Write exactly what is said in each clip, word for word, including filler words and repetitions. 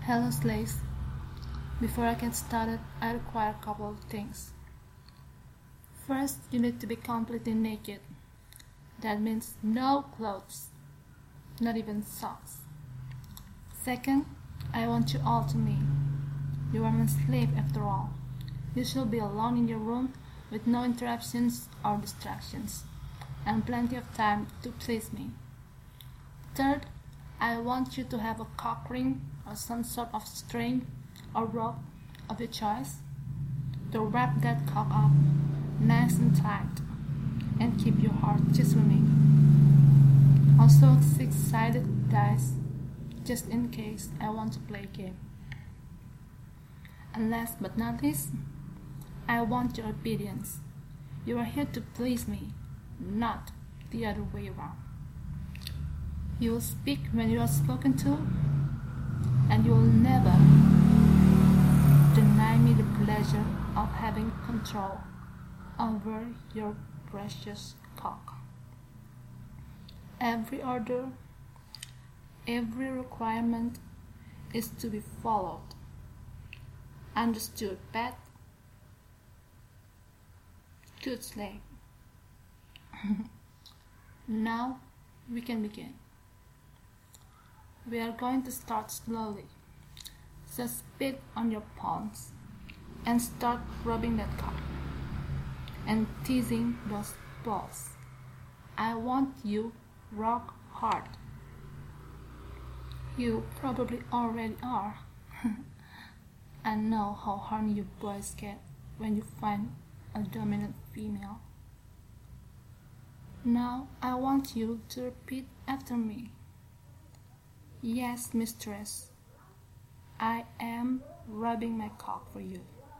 Hello slaves. Before I get started, I require a couple of things. First, you need to be completely naked. That means no clothes, not even socks. Second, I want you all to me. You are my slave after all. You should be alone in your room with no interruptions or distractions, and plenty of time to please me. Third, I want you to have a cock ring or some sort of string or rope of your choice to wrap that cock up nice and tight and keep your heart just for me. Also six-sided dice, just in case I want to play a game. And last but not least, I want your obedience. You are here to please me, not the other way around. You will speak when you are spoken to, and you will never deny me the pleasure of having control over your precious cock. Every order, every requirement is to be followed. Understood, Pat? Good slave. Now we can begin. We are going to start slowly. So spit on your palms and start rubbing that cock and teasing those balls. I want you rock hard. You probably already are. I know how horny you boys get when you find a dominant female. Now I want you to repeat after me. Yes, mistress, I am rubbing my cock for you.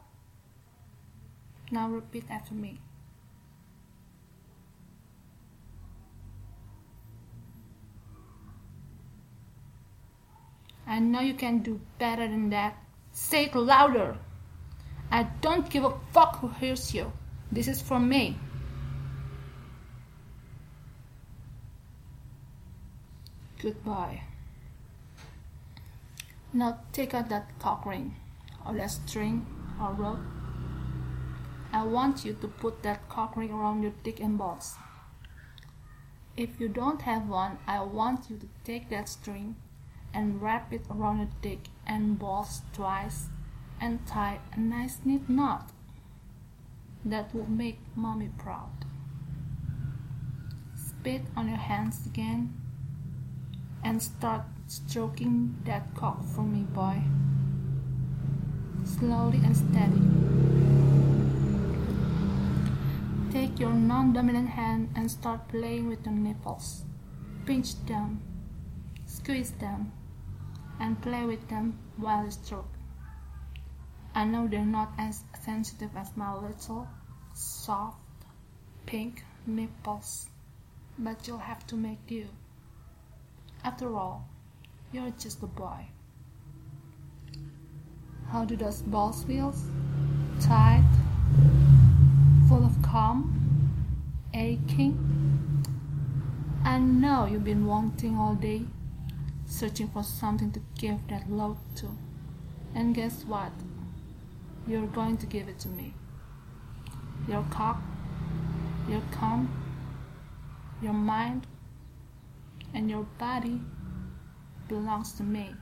Now repeat after me. I know you can do better than that. Say it louder. I don't give a fuck who hears you. This is for me. Goodbye. Now take out that cock ring, or that string, or rope. I want you to put that cock ring around your dick and balls. If you don't have one, I want you to take that string and wrap it around your dick and balls twice and tie a nice neat knot. That will make mommy proud. Spit on your hands again and start stroking that cock for me, boy. Slowly and steady. Take your non-dominant hand and start playing with your nipples. Pinch them, squeeze them, and play with them while you stroke. I know they're not as sensitive as my little, soft, pink nipples, but you'll have to make do. After all, you're just a boy. How do those balls feel? Tight, full of cum, aching? I know you've been wanting all day, searching for something to give that load to. And guess what? You're going to give it to me. Your cock, your cum, your mind, and your body belongs to me.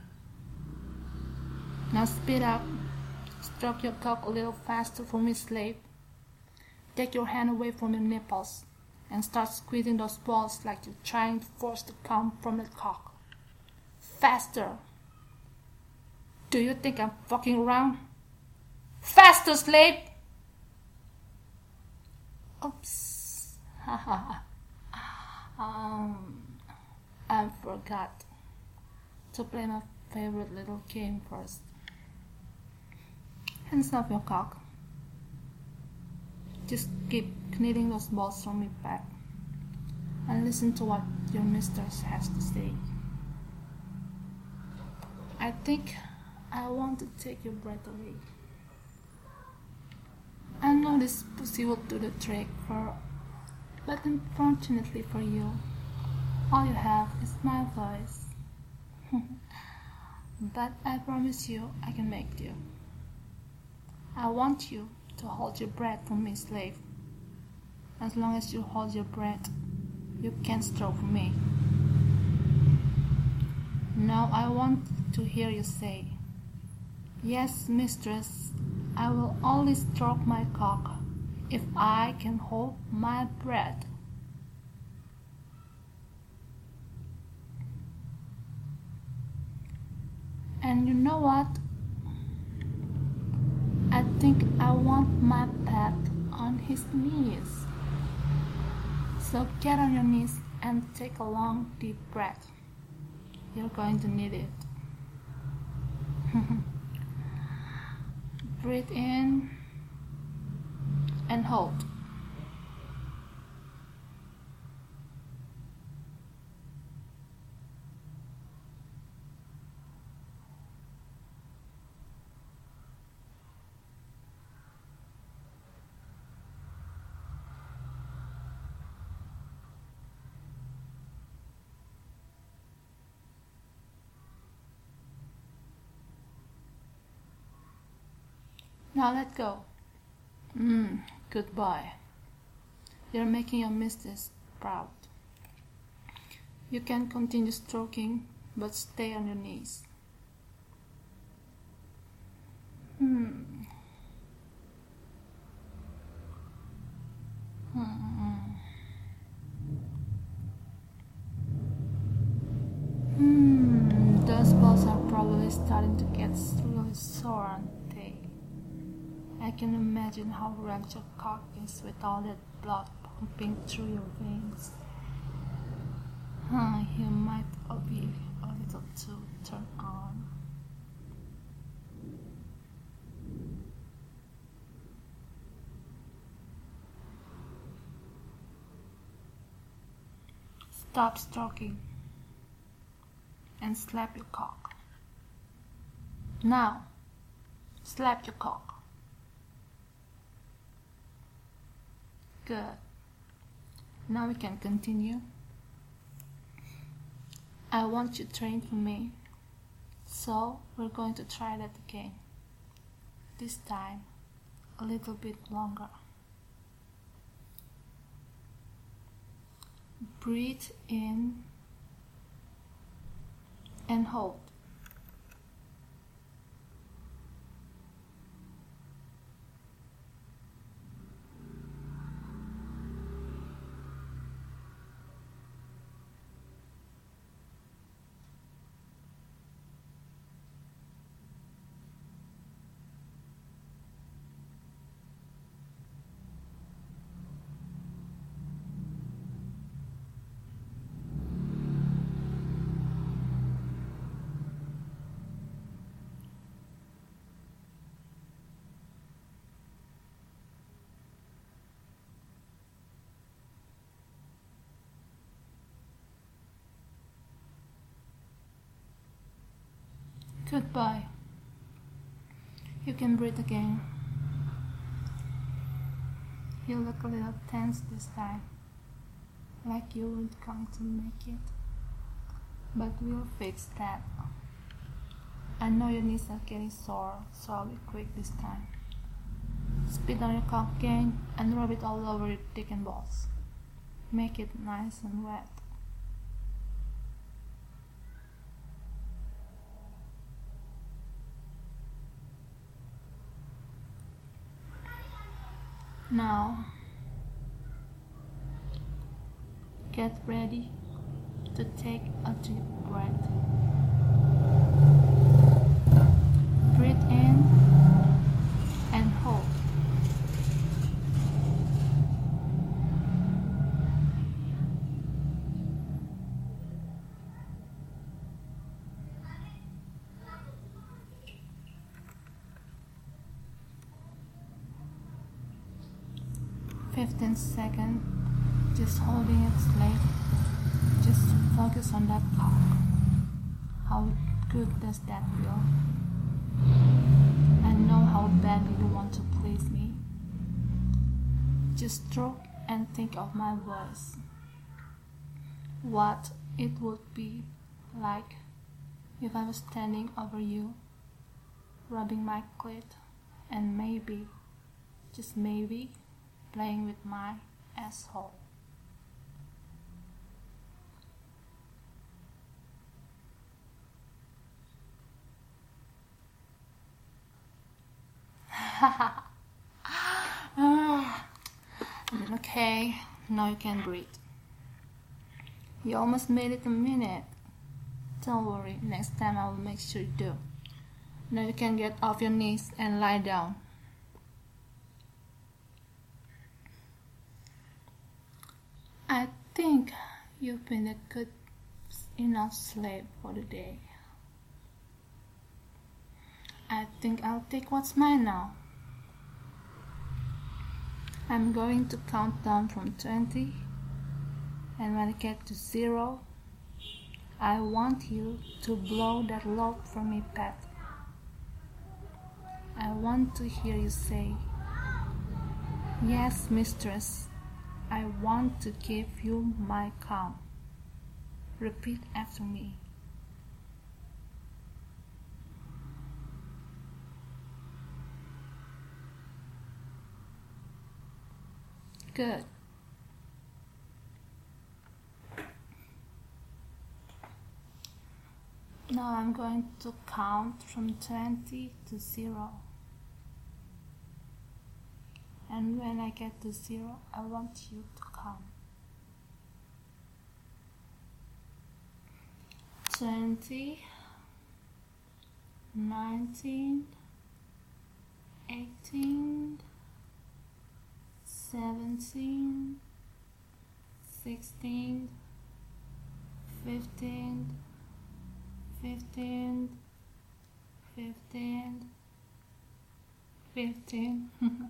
Now speed up. Stroke your cock a little faster for me, slave. Take your hand away from your nipples and start squeezing those balls like you're trying to force the cum from the cock. Faster. Do you think I'm fucking around? Faster, slave! Oops. um, I forgot to play my favorite little game first. Hands off your cock. Just keep kneading those balls from me back and listen to what your mistress has to say. I think I want to take your breath away. I know this pussy will do the trick for, but unfortunately for you, all you have is my voice. but I promise you I can make do. I want you to hold your breath for me, slave. As long as you hold your breath, you can stroke for me. Now I want to hear you say, yes, mistress, I will only stroke my cock if I can hold my breath. And you know what? I think I want my pet on his knees. So get on your knees and take a long deep breath. You're going to need it. Breathe in and hold. Now let go. Mmm, goodbye. You're making your mistress proud. You can continue stroking, but stay on your knees. Hmm. Hmm. Hmm. Those balls are probably starting to get really sore, aren't they? I can imagine how wrecked your cock is with all that blood pumping through your veins. Huh, you might be a little too turned on. Stop stroking and slap your cock. Now, slap your cock. Good. Now we can continue. I want you trained for me, so we're going to try that again. This time, a little bit longer. Breathe in and hold. Goodbye. You can breathe again. You look a little tense this time, like you weren't going to make it. But we'll fix that. I know your knees are getting sore, so I'll be quick this time. Spit on your cock again and rub it all over your dick and balls. Make it nice and wet. Now, get ready to take a deep breath. Breathe in and hold. fifteen seconds, just holding it slave. Just focus on that cock. How good does that feel? I know how badly you want to please me. Just stroke and think of my voice. What it would be like if I was standing over you, rubbing my clit, and maybe, just maybe, playing with my asshole. Okay, now you can breathe. You almost made it a minute. Don't worry, next time I will make sure you do. Now you can get off your knees and lie down. I think you've been a good enough slave for the day. I think I'll take what's mine now. I'm going to count down from twenty, and when I get to zero, I want you to blow that load for me, Pat. I want to hear you say, "Yes, mistress, I want to give you my calm." Repeat after me. Good. Now I'm going to count from twenty to zero. And when I get to zero, I want you to count. twenty, nineteen, eighteen, seventeen, sixteen, fifteen, fifteen, fifteen, fifteen.